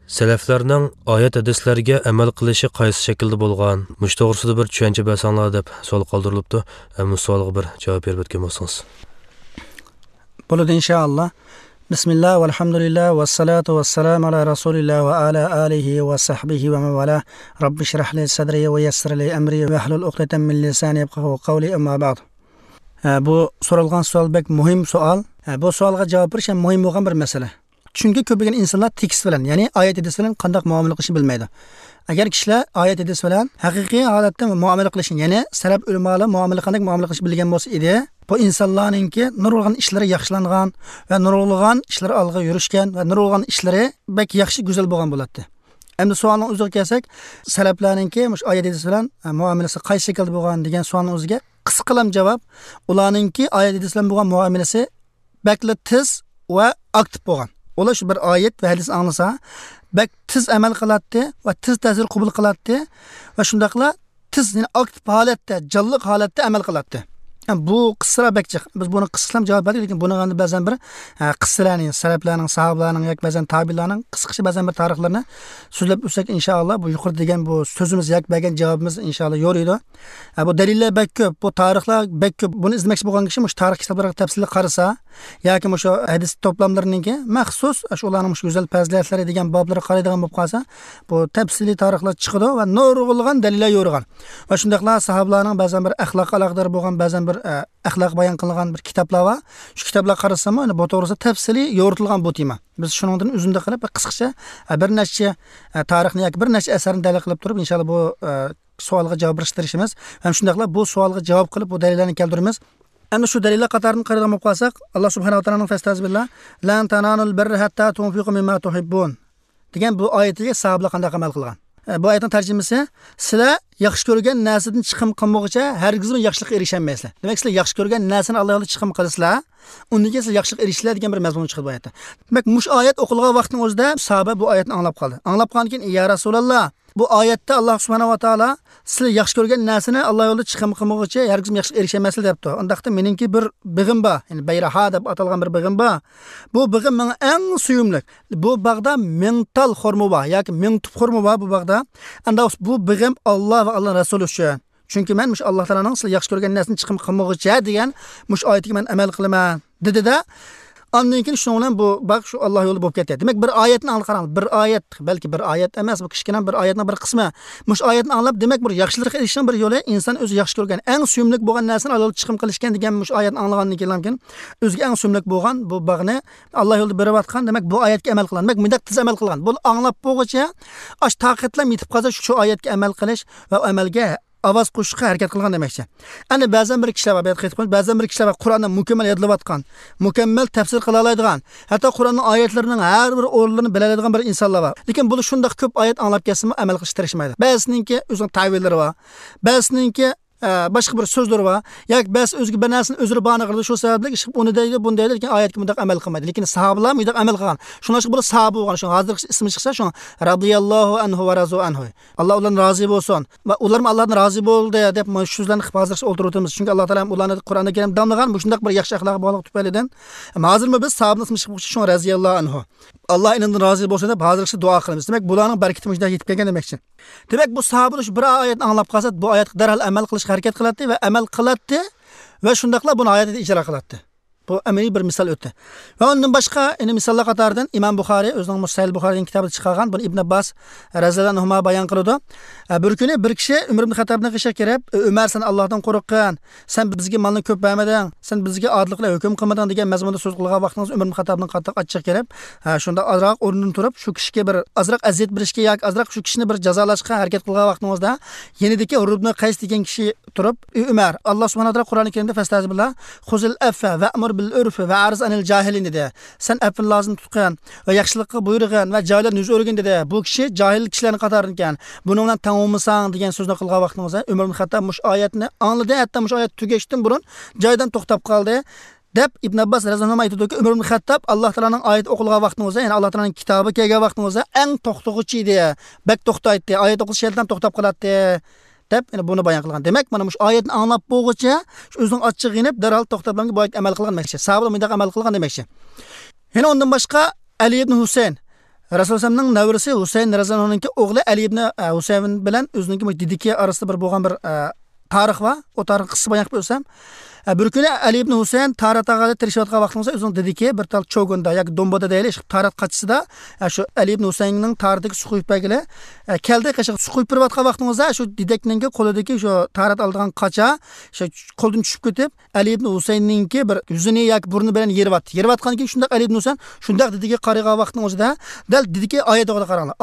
Salaflarning oyat hadislarga amal qilishi qaysi shaklda bo'lgan, mush to'g'risida bir tushuncha bersanglar deb savol qoldirilibdi. Bu savolga bir javob berib o'tgan bo'lsangiz. Bo'ladi inshaalloh. Bismillah valhamdulillah vassalatu vassalamu ala rasulillah va ala alihi va sahbihi va man wala. Robbi shrah li sadri va yassir li amri va hlul uqdatan min lisani yafqahu qawli amma ba'd. Bu so'ralgan savol bek muhim savol. Bu savolga javob berish ham muhim bo'lgan bir masala. Chunki ko'pgina insonlar tekst bilan, ya'ni oyat hadis bilan qanday muomala qilishni bilmaydi. Agar kishilar oyat hadis bilan haqiqiy holatda muomala qilishni, ya'ni salaf ulamolar qanday muomala qilishni bilgan bo'lsa edi, bu insonlarningki nurg'un ishlari yaxshilangan va nurg'un ishlar olg'a yurishgan va nurg'un ishlari bek yaxshi go'zal bo'lgan bo'ladi. Endi savolning o'ziga kelsak, salaflarningki mush oyat hadis bilan muomalasi qaysi shaklda bo'lgan degan savolning o'ziga qisqalam javob, ularningki oyat hadis bilan bo'lgan muomalasi bekli tez va aktiv bo'lgan. Ular shu bir oyat va hadis anglasa, bak tiz amal qiladi va tiz ta'sir qabul qiladi va shundaqla tiz, ya'ni aktiv holatda, jonli holatda amal qiladi. Bu qissalar bakchiq. Biz buni qisqalam javob berdik, lekin buni endi ba'zan bir qissalarning, salaflarning, sahobalarning yoki ba'zan tabiinlarning qisqacha ba'zan bir tarixlarini so'zlab o'tsak inshaalloh bu yuqori degan bu so'zimiz yoki bergan javobimiz inshaalloh yo'riydi. Bu dalillar bak ko'p, bu tarixlar bak ko'p. Buni izlamoqchi bo'lgan kishi mush tarix kitoblarga tafsilli qarasa yoki mush hadis to'plamlarininki maxsus ularning mush go'zal fazilatlari degan boblarga qaraydigan bo'lib qolsa, bu tafsili tarixlar chiqadi va nurg'ulg'an dalillar yo'rg'an. Va shundaqla sahobalarning ba'zan bir axloq aloqador bo'lgan ba'zan bir axloq bayon qilingan bir kitoblar va shu kitoblar qarasam, bu to'g'risida tafsili yo'ritilgan bu tema. Biz shuningdan uzunda qilib qisqacha bir nechta tarixni yoki bir nechta asarni dalil qilib turib inshaalloh bu savolga javob berishimiz ham shundaqla bu savolga javob qilib bu dalillarni keltiramiz. Endi shu dalillar qatoridan qaraydigan bo'lib qolsak, Alloh subhanahu va taoloning fastazbillah lan tananul birra hatta tunfiqu mimma tuhibbun degan bu oyatiga sahobalar qanday amal qilgan. Bu oyatning tarjimasi sizlar yaxshi ko'rgan narsadan chiqim qilmoqcha hargizmi yaxshilikka erishamaysiz. Demak, sizlar yaxshi ko'rgan narsani Alloh yo'lida chiqim qilsizlar, undan sizlar yaxshilikka erishinglar degan bir mazmun chiqdi bu oyatda. Demak, mush oyat o'qilgan vaqtning o'zida sahoba bu oyatni anglab qoldi. Anglab qolgandan keyin, "Ya Rasululloh, bu oyatda Alloh subhanahu va taolo sizlar yaxshi ko'rgan narsani Alloh yo'lida chiqim qilmoqcha hargizmi yaxshilikka erishamaysiz" debdi. Undaqda meningki bir big'im bor, ya'ni bayraha deb atalgan bir big'im bor. Bu big'im menga eng suyumli. Bu bog'da mingtal xurmo bor yoki ming tup xurmo bor bu bog'da. Anda bu big'im Alloh va Alloh Rasuli uchun. Chunki men mush Alloh taolaning sizlar yaxshi ko'rgan narsani chiqim qilmoqcha degan mush oyatiga men amal qilaman dedi-da. Ondan keyin shu bilan bu bak shu Alloh yo'li bo'lib ketdi. Demak, bir oyatni qarang, bir oyat, balki bir oyat emas, bu kichkina bir oyatning bir qismi. Mush oyatni anglab, demak, bir yaxshilikka erishishning bir yo'li inson o'zi yaxshi ko'rgan, eng suyumli bo'lgan narsani Alloh chiqim qilishgan degan mush oyatni anglagandan keyin o'ziga eng suyumli bo'lgan bu bag'ni Alloh yo'lida berayotgan, demak, bu oyatga amal qilgan. Demak, bunday tiz amal qilgan. Bu anglab bo'lguncha ash taqatlam yetib qolsa shu oyatga amal qilish va amalga ovoz qo'shishga harakat qilgan demakchi. Ana ba'zan bir kishilar bor, ba'zan bir kishilar Qur'onni mukammal yodlayotgan, mukammal tafsir qila oladigan, hatto Qur'onning oyatlarining har bir o'rinlarini biladigan bir insonlar bor. Lekin bu shunday ko'p oyat anglab kelsa amal qilishga tirishmaydi. Ba'zininki o'zining ta'villari bor, ba'zininki boshqa bir so'zlar bor. Yoki ba'zi o'ziga bir narsani o'zini ba'na qildi, shu sababli ish uni deydi, buni deydi, lekin oyatga bunday amal qilmaydi. Lekin sahobalar bunday amal qilgan. Shuning uchun bu sahoba bo'lgan. Shu hozir ismi chiqsa shu radhiyallohu anhu va razu anhu. Alloh ulardan rozi bo'lsin va ular ham Allohdan rozi bo'ldi deb mana shu so'zlarni hozir o'tirib çünkü Alloh taolo ularni Qur'onda kelib damlagan bu shunday bir yaxshi axloq bog'liq tufaylidan. Hozirmi biz sahobaning ismi chiqib shu radhiyallohu anhu. Alloh inandan rozi bo'lsin deb hozircha duo qilamiz. Demak, bularning barakati mujda yetib kelgan demakchi. Demak, bu sahobalar shu bir oyatni anglab qolsa, bu oyatga darhol amal qilishga harakat qiladi va amal qiladi va shundaqla buni oyatda ijro qiladi. Bu amaliy bir misol o'tdi. Va undan boshqa misollar qatoridan Imom Buxoriy o'zining Sahih Buxoriyning kitobida chiqargan, buni Ibn Abbas raziyallohu anhu bayon qiladi. Bir kuni bir kishi Umar ibn Xattobning qishiga kirib, "Umar, sen Allohdan qo'rqqan, sen bizga malni ko'p bermading, sen bizga odillik bilan hukm qilmading" degan mazmunda so'z qilgan vaqtingiz Umar ibn Xattobning qattiq achchiq kelib, shunda azroq o'rnidan turib, shu kishiga bir azroq aziyat berishga yoki azroq shu kishini bir jazolashga harakat qilgan vaqtingizda yanidagi Rubni Qays degan kishi turib, "Umar, Alloh subhanahu va taolo Qur'oni Karimda fastazbillah, xuzil affa va amr bil urf va arz anil jahilin" dedi. Sen afn lozim tutgan va yaxshilikqa buyurgan va johillarni yuz o'rgin dedi. Bu kishi johil kishilarning qatoridan ekan. Buni bilan tang'omisang degan so'zni qilgan vaqtingizda Umar ibn Xattob mush oyatni angladi, hatto mush oyat tugashdan burun joydan to'xtab qoldi. deb Ibn Abbas raziyallohu anhu aytdiki, Umar ibn Xattob Alloh taolaning oyat o'qilgan vaqtingizda, ya'ni Alloh taolaning kitobi kelgan vaqtingizda eng to'xtag'uchi edi. Bak to'xtaydi, oyat o'qish yerdan to'xtab qoladi deb buni bayon qilgan. Demak, mana shu oyatni anglab bo'lguncha o'zining ochiqinib darhol to'xtablangan bu oyat amal qilgan demakchi. Sahobalar bunday amal qilgan demakchi. Yana undan boshqa Ali ibn Husayn Rasulullohning navrisi Husayn raziyallohunki o'g'li Ali ibn Husayn bilan o'zining didiki orasida bir bo'lgan bir tarix va o tarix qissa bayon qilib o'tsam, bir kuni Ali ibn Husayn Tarat tog'ada tirishayotgan vaqtimizda o'zining dediki bir tal cho'g'inda yoki domboda deyli Tarat qachsida shu Ali ibn Husaynning Taratdagi suv quyib bagili keldi qashiq suv quyib turayotgan vaqtimizda shu didekning qo'lidagi shu Tarat oldigan qacha shu qo'ldan tushib ketib Ali ibn Husaynninki bir yuzini yoki burni bilan yervatgandan keyin shunda Ali ibn Husayn shunda didiga qaragan vaqtning o'zida dal didiki oyat o'qida qaranglar.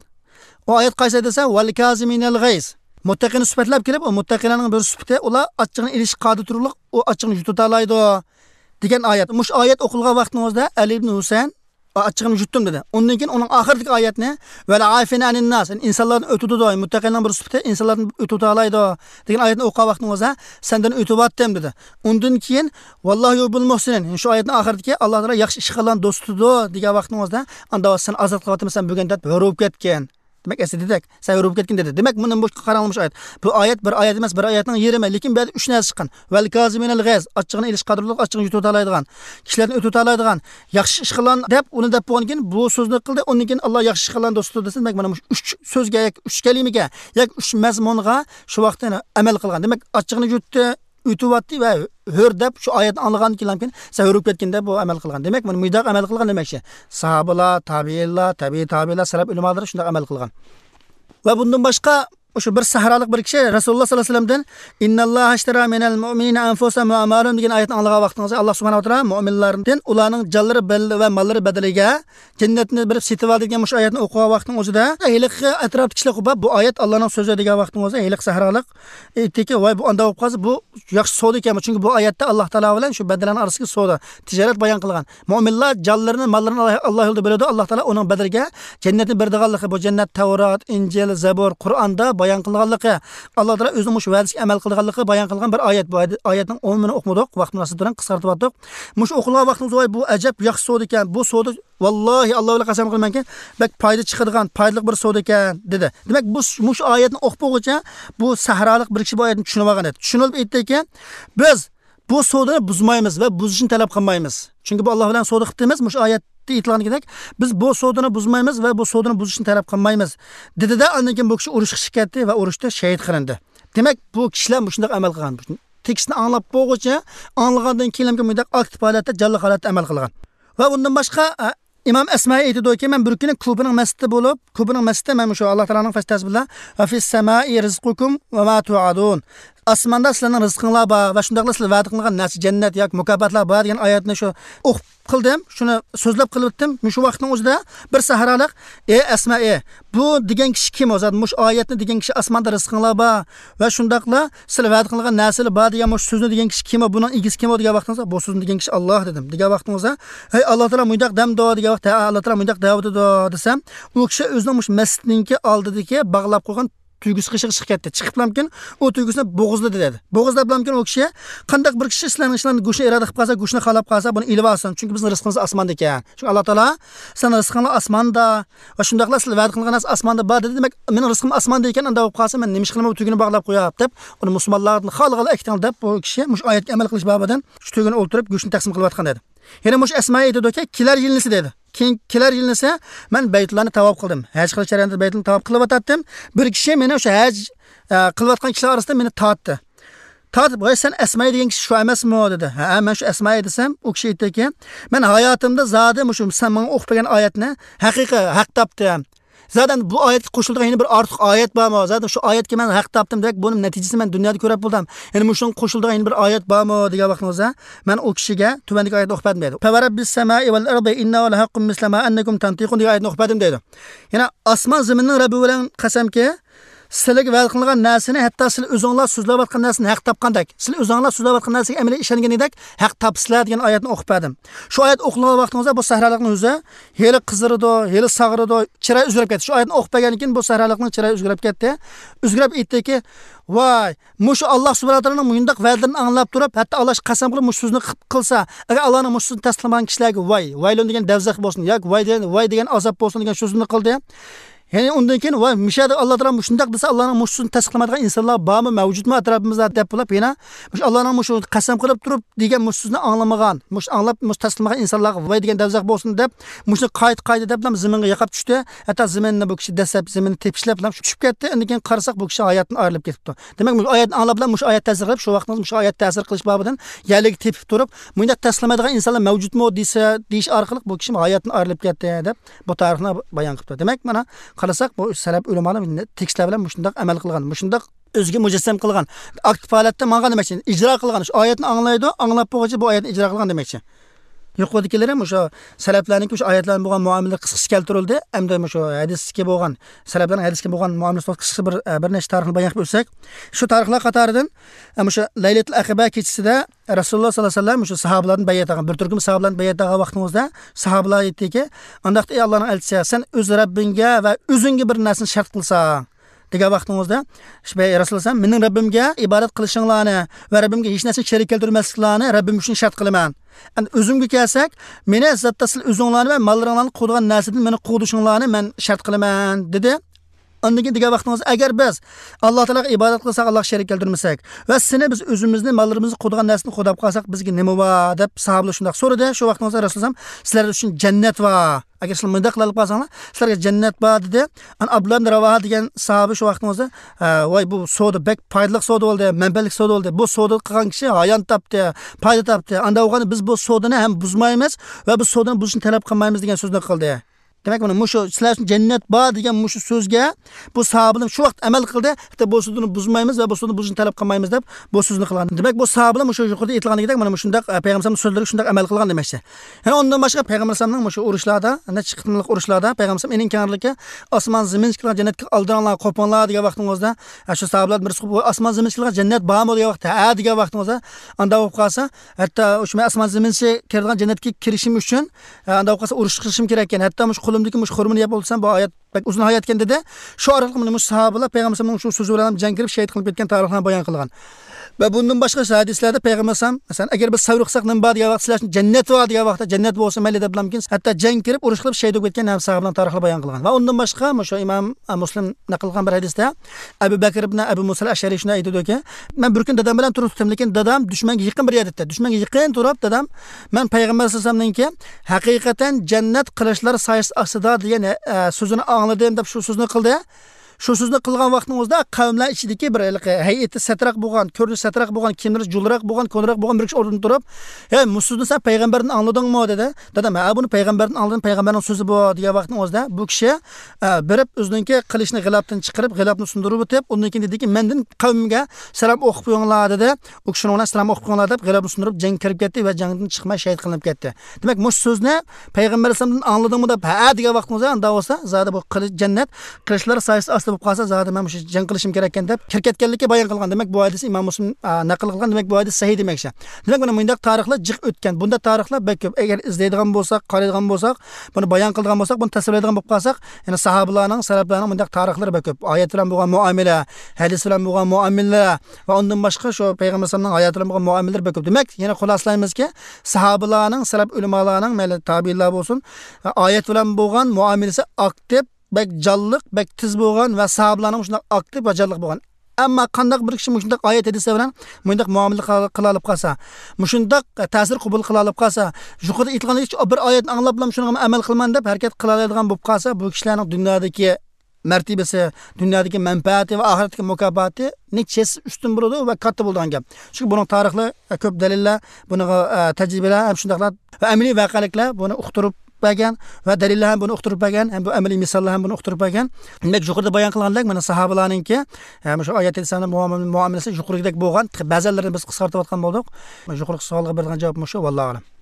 O oyat qaysi desa val kaziminal g'ayz. Muttaqini sifatlab kelib, o muttaqilarning bir sifati ular achchig'ini ilish qodir turliq, o achchig'ini yutalaydi degan oyat. Mush oyat o'qilgan vaqtimizda Ali ibn Husayn achchig'ini yutdim dedi. Undan keyin uning oxiridagi oyatni val afina anin nas, insonlarni o'tudi doim, muttaqilarning bir sifati insonlarni o'tutalaydi degan oyatni o'qigan vaqtimizda sendan o'tibotdim dedi. Undan keyin vallohu yubil muhsinin, shu oyatning oxiridagi Alloh taolo yaxshi ish qilgan do'stidir degan vaqtimizda anda sen azod qilyapsan bo'lgan deb hurub ketgan. Demek dedik, sen hurub ketgan dedi. Demek bundan boshqa qaralmış oyat. Bu oyat bir oyat emas, bir oyatning yerimi, lekin bu yerda 3 narsa chiqqan. Val kaziminal g'ayz, achchig'ini ilish qadrliq, achchig'ini yutalaydigan, kishilarni o'tutalaydigan, yaxshi ish qilgan deb uni deb bo'lgan keyin bu so'zni qildi. Undan keyin Alloh yaxshi ish qilgan do'sti desa, demak mana 3 so'zga, 3 kalimaga, yoki 3 mazmunga shu vaqtda amal qilgan. Demak, achchig'ini yutdi, ütüvatdi va hör deb shu oyatni anglagan keyin sen hurib ketganda bu amal qilgan. Demak, buni muydaq amal qilgan demakchi. Sahobalar, tabi'inlar, salaf ulamolar shunday amal qilgan. Va bundan boshqa o'sha bir sahralik bir kishi Rasululloh sollallohu alayhi vasallamdan innalloha ashtara minal mu'minina anfusahum va amwalahum degan oyatni anglagan vaqtingizda Alloh subhanahu va taolo mu'minlardan ularning jonlari va mollari badaliga jannatni bir setib oldi degan o'sha oyatni o'qigan vaqtning o'zida hiliqqa atrofda kishilar qo'yib bu oyat Allohning so'zi degan vaqtingizda hiliq sahralik aytdiki voy bu anda bo'lib qolsa bu yaxshi savdo ekan, chunki bu oyatda Alloh taolo bilan shu badallarning orasidagi savdo tijorat bayon qilgan. Mu'minlar jonlarini, mollarini Alloh yo'lida beradi, Alloh taolo uning badaliga jannatni berdiganligi, bu jannat Tavrat, Injil, Zabur, Qur'onda bayon qilganligi, Alloh taolo o'zining mush va'dasiga amal qilganligi bayon qilgan bir oyat. Bu oyatning umumini o'qimadik, vaqtni bilan qisqartib o'tdik. Mush o'qilgan vaqtimiz voy bu ajab yaxshi savdo ekan. Bu savdo vallahi Alloh bilan qasam qilmanki, bak foyda chiqadigan, foydali bir savdo ekan dedi. Demak, bu mush oyatni o'qib bo'lguncha bu sahralik bir kishi bu oyatni tushunib olgan edi. Tushunib aytdiki, biz bu savdoni buzmaymiz va buzishni talab qilmaymiz. Chunki bu Alloh bilan savdo qilamiz. Mush oyat aytilganidek biz bu savdoni buzmaymiz va bu savdoni buzishni talab qilmaymiz dedi-da, undan keyin bu kishi urushga chiqdi va urushda shahid qilindi. Demak, bu kishilar shunday amal qilgan. Tekstni anglab bo'lguncha, anglagandan keyin bunday aktiv holatda, jalli holatda amal qilgan. Va undan boshqa İmam Esma'ya aytdiki, men bir kuni Kubaning masjidida bo'lib, Kubaning masjidida men shu Alloh taolaning fastasi bilan va fis samai rizqukum va ma tu'adun. Osmonda sizlarning rizqinglar bor va shundaqla sizlar va'da qilingan narsa jannat yoki mukofotlar bor degan oyatni shu o'qib qildim, shuni so'zlab qilib o'tdim. Shu vaqtning o'zida bir sahralik, Asma, bu degan kishi kim o'zi? Mush oyatni degan kishi osmonda rizqinglar bor va shundaqla sizlar va'da qilingan narsalar bor degan mush so'zni degan kishi kim? Buning egisi kim degan vaqtingizda bu so'zni degan kishi Alloh dedim. Degan vaqtingizda, hey Alloh taolo mundaq damdo degan vaqtda Alloh taolo mundaq davodi desam, u kishi o'zining mush masjidninki oldidagi bog'lab qo'ygan tuyg'usi chiqib ketdi. Chiqiblamkin u tuyg'usini bo'g'izladi dedi. Bo'g'izlablamkin u kishi qandaq bir kishi ishlarni go'shni irada qilib qolsa, go'shni xalab qolsa, buni ilib olsin. Chunki bizning rizqimiz osmonda ekan. Chunki Alloh taolo sen rizqingni osmonda va shundaqla sizlar va'da qilgan narsa osmonda bor dedi. Demak, mening rizqim osmonda ekan, unda bo'lib qolsa men nima ish qilaman, bu tuyg'uni bog'lab qo'yab deb, uni musulmonlarning xalqini aytgan deb bu kishi mush oyatga amal qilish babidan shu tuyg'uni o'ltirib go'shni taqsim qilib atgan dedi. Yana mush Asma aytdiki, kelar yilnisi dedi. Keyin kelar yilnisi men Baytullohni tavob qildim. Haj qilish jarayonida Baytullohni tavob qilib o'tatdim. Bir kishi meni o'sha haj qilayotgan kishilar orasida meni tortdi. Tortib, "Voy sen Asma degan kishi shu emasmi?" dedi. "Ha, men shu Asma desam, u kishi aytdiki, "Men hayotimda zodi shu sen menga o'qigan oyatni haqiqiy haq topdim. Zaten bu oyatga qo'shilgan yana bir ortiq oyat bormi? Zaten shu oyatga men haq topdim demak, buning natijasini men dunyoda ko'rib bo'ldim. Ya'ni mushun qo'shilgan yana bir oyat bormi degan vaqtimizda men u kishiga tuvandagi oyatni o'qidim dedi. "Fawarabbis samai wal ardi innahu lahaqqun mislama annakum tantiqun" degan oyatni o'qidim dedi. Yana osmon zaminning Rabbi bilan qasamki, sizlarga va'da qilingan narsani, hatto sizlar o'zingizlar so'zlayotgan narsani haq topgandek, sizlar o'zingizlar so'zlayotgan narsaga amaliy ishonganingdek haq topsizlar degan oyatni o'qib berdim. Shu oyat o'qilgan vaqtingizda bu sahralikning o'zi heli qizirdi, heli sag'irdi, chiroy o'zgarib ketdi. Shu oyatni o'qib bergandan keyin bu sahralikning chiroyi o'zgarib ketdi. O'zgarib aytdiki, "Voy, mushu Alloh subhanahu va taoloning mundaq va'dalarini anglab turib, hatto Alloh qasam qilib mush so'zni qilsa, agar Allohning mush so'zini tasdiqlamagan kishilarga voy, voylon degan davzaq bo'lsin, yoki voy degan azob bo'lsin degan so'zni qildi." Yani undan keyin va mishada Alloh taolo shundoq desa Allohning mushusini tasdiqlamaydigan insonlar bormi, mavjudmi atrofimizda deb bo'lib, yana Allohning mushu qasam qilib turib degan mushusini anglamagan, mush anglab mush tasdiqlamagan insonlarga voy degan davzaq bo'lsin deb, mushuni qayta deb zaminga yoqib tushdi. Hatto zaminni bu kishi dasab zaminni tepishlab bilan tushib ketdi. Undan keyin qarasak bu kishi hayotdan ayrilib ketibdi. Demak, bu oyatni anglab bilan mush oyat ta'sir qilib, shu vaqtda mush oyat ta'sir qilish babidan yerlik tepib turib, bunda tasdiqlamaydigan insonlar mavjudmi desa, deyish orqali bu kishi hayotdan ayrilib ketdi deb bu tarixni bayon qildi. Demak, mana qarasak bu salaf ulamolar tekstlar bilan shunday amal qilgan, shunday o'ziga mujassam qilgan, aktiv holatda manga demakchi, ijro qilgan, shu oyatni anglaydi, anglab bo'lguncha bu oyatni ijro qilgan demakchi. Yuqoridagilar ham o'sha salaflarning o'sha oyatlar bo'lgan muomala qisqasi keltirildi. Hamda o'sha hadisga bo'lgan, salaflarning hadisga bo'lgan muomalasi qisqa bir nechta tarixni bayon qilib o'tsak, shu tarixlar qatoridan o'sha Laylatul Aqiba kechisida Rasululloh sollallohu alayhi vasallam o'sha sahobalarni bayat qilgan, bir turkum sahobalarni bayat qilgan vaqtimizda sahobalar aytdiki, "Andaqda ey Allohning elchisi, sen o'z Rabbingga va o'zingga bir narsani shart qilsang" degan vaqtimizda Rasululloh mening Rabbimga ibodat qilishinglarni va Rabbimga hech narsa sherik keltirmasliklarini Rabbim uchun shart qilaman. O'zimga kelsak, meni zotda siz o'zinglarni va mollaringlarni qo'ygan narsadan meni qo'dishinglarni men shart qilaman dedi. Ondan keyin degan vaqtimizda agar biz Alloh taolaga ibodat qilsak, Alloh sherik keltirmasak va seni biz o'zimizni mollarimizni qo'ygan narsani qo'dab qolsak, bizga nima bor deb sahobalar shunday so'radi. Shu vaqtimizda Rasululloh sizlar uchun jannat bor. Agar sizlar bunday qilib qolsanglar, sizlarga jannat bor dedi. Abdullah ibn Ravoha degan sahoba shu vaqtimizda, voy bu savdo bek foydali savdo bo'ldi, manbalik savdo bo'ldi. Bu savdo qilgan kishi hayon topdi, foyda topdi. Anda o'g'ani biz bu savdoni ham buzmaymiz va bu savdoni buzishni talab qilmaymiz degan so'zni qildi. Demak, mana mushu sizlar uchun jannat bor degan mushu so'zga bu sahobalar shu vaqt amal qildi. Hatto bu so'zni buzmaymiz va bu so'zni buzishni talab qilmaymiz deb bu so'zni qilgan. Demak, bu sahobalar mushu yuqorida aytilganidek mana shunday payg'ambarning so'zlariga shunday amal qilgan demakchi. Yana undan boshqa payg'ambarning mushu urushlarda, ana chiqimliq urushlarda payg'ambar mening kanarlikka osmon zamin chiqgan jannatga oldiringlar, qo'pinglar degan vaqtimizda, shu sahobalar bir osmon zamin chiqgan jannat bormi degan vaqtda, degan vaqtimizda anda o'qib qolsa, hatto o'sha osmon zaminga kirgan jannatga kirishim uchun anda o'qib qolsa urush qilishim kerak ekan. Hatto qo'limdagi mush xurmini yeb olsam bu oyat bak uzun hayot ekan dedi. Shu orqali mush sahobalar payg'ambarning shu so'zi bilan jang kirib shahid qilib ketgan tarixlarni bayon qilgan. Va bundan boshqa hadislarda payg'ambar masalan agar biz savr qilsak nima bor degan vaqt sizlar jannat bor degan vaqtda jannat bo'lsa mayli deb bilamkin, hatto jang kirib urush qilib shahid bo'lib ketgan ham sahobalarning tarixini bayon qilgan. Va undan boshqa shu Imom Muslim naql qilgan bir hadisda Abu Bakr ibn Abu Musa al-Ash'ari shunday aytdiki, men bir kun dadam bilan turibdim, lekin dadam dushmanga yaqin bir yerda, dushmanga yaqin turib dadam men payg'ambar sollallohu alayhi vasallamningki haqiqatan jannat qilishlar soyasi ostida degan so'zini angladim deb shu so'zni qildi. Shu so'zni qilgan vaqtimizda qavmlar ichidagi bir hay'ati satraq bo'lgan, ko'rinish satraq bo'lgan, kimdir julroq bo'lgan, ko'nroq bo'lgan bir kishi o'rnidan turib, "Ey, musulmon sen payg'ambardan angladingmi?" dedi. Dadam, "Ha, buni payg'ambardan angladim, payg'ambarning so'zi bu" degan vaqtimizda bu kishi birib o'zininki qilishni g'ilobdan chiqarib, g'ilobni sundirib o'tib, undan keyin dediki, "Mendan qavmimga salom o'qib qo'yinglar" dedi. U kishi bilan salom o'qib qo'yinglar deb g'ilobni sundirib jang kirib ketdi va jangdan chiqmay shahid qilinib ketdi. Demak, mush so'zni payg'ambar sollallohu alayhi vasallamdan angladingmi deb ha degan vaqtimizda unda bo'lsa, zada bu jannat qilishlar soyasi bo'lib qolsa zada men shu jang qilishim kerak ekan deb kirketganlikka bayon qilgan. Demak, bu hadis Imom Muslim naql qilgan. Demak, bu hadis sahih demakchi. Demak, mana bunday tarixlar jiq o'tgan. Bunda tarixlar ko'p. Agar izlaydigan bo'lsak, qaraydigan bo'lsak, buni bayon qilgan bo'lsak, buni tasvirlaydigan bo'lib qolsak, yana sahobalarning, salaflarning bunday tarixlari ko'p. Oyat bilan bo'lgan muomala, hadis bilan bo'lgan muomala va undan boshqa shu payg'ambar sollallohu alayhi vasallam oyat bilan bo'lgan muomalalar ko'p. Demak, yana xuloslaymizki, sahobalarning, salaf ulamolarning, mayli tabiinlar bo'lsin, oyat bilan bo'lgan muomalasi aktiv bak jonliq, bak tiz bo'lgan va sahobalarning shunday aktiv va jonliq bo'lgan. Ammo qanday bir kishi shunday oyat hadis bilan bunday muomala qila olib qolsa, shunday ta'sir qabul qila olib qolsa, yuqorida aytilgandek bir oyatni anglab bilan shunga amal qilman deb harakat qila oladigan bo'lib qolsa, bu kishilarning dunyodagi martabasi, dunyodagi manfaati va oxiratdagi mukofoti neches ustun bo'ladi va katta bo'lgan gap. Chunki buning tarixli ko'p dalillar, buning tajribalar ham shundaylar va amaliy voqeliklar buni uqtirib bergan va dalillar ham buni uqtirib bergan, ham bu amaliy misollar ham buni uqtirib bergan. Demak, yuqorida bayon qilganlar mana sahobalarningki, shu oyat hadislarning muomalasi yuqoridagidek bo'lgan, ba'zilarini biz qisqartirib o'tgan bo'ldik. Yuqorida savolga berilgan javob shu, vallohu a'lam.